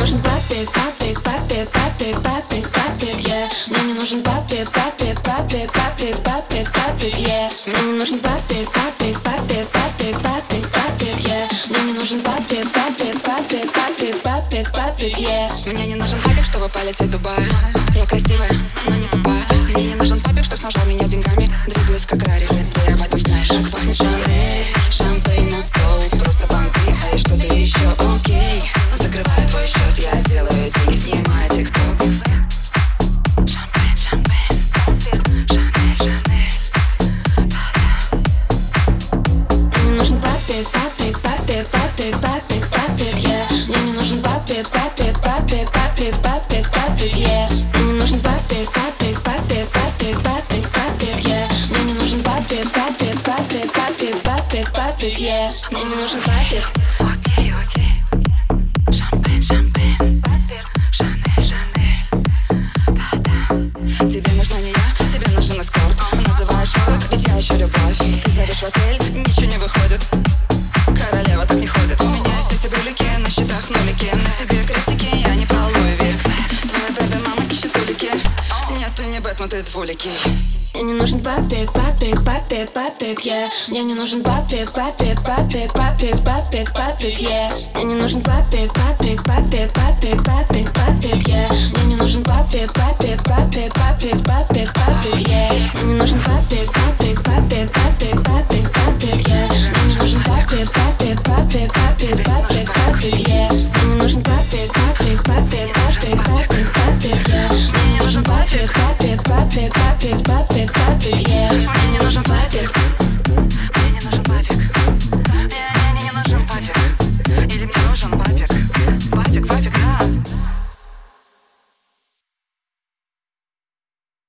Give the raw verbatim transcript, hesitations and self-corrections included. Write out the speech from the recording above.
нужен папик, папик, папик, папик, папик, папик, yeah. Мне не нужен папик, папик, папик, папик, папик, папик, yeah. Мне не нужен папик, папик, папик, папик, папик, папик, yeah. Мне не нужен папик, папик, папик, папик, папик, папик, yeah. Мне не нужен папик, чтобы полететь в Дубай. Я красивая, но не тупая. Мне не нужен папик, что снабжал меня деньгами. Двигаюсь как Рари, ты об этом знаешь. Как пахнет Шанель, шампейн на стол. Просто бомби, а и что-то еще окей. Закрываю твой счет, я делаю деньги, снимаю тик-ток. Шампейн, шампейн, Шанель, Шанель. Мне не нужен папик, папик, папик, папик, папик, папик, yeah. Мне не нужен папик, папик, папик, папик, папик, папик, yeah. Мне не нужен папик, папик, папик, папик, папик, папик, yeah. Мне не нужен папик, папик, папик, папик, папик, папик, yeah. Мне не нужен папик. Окей, окей. Шампейн, шампейн, Шанель, Шанель. Да-да. Тебе нужна не я, тебе нужен эскорт. Называешь Шерлок, ведь я ищу любовь. Ты зовешь в отель, ничего не выходит. Королева так не ходит. У меня есть эти брюлики, на счетах нулики. На тебе крестики, я не про Луи Ви. Твоя бэби мама ищет улики. Нет, ты не Бэтмен, ты двуликий. Мне не нужен папик, папик, папик, папик, yeah. Мне не нужен папик, папик, папик, папик, папик, папик, yeah. Мне не нужен папик, папик, папик, папик, папик, папик, yeah. Мне не нужен папик, папик, папик, папик, папик, папик, yeah. Мне не нужен папик, папик.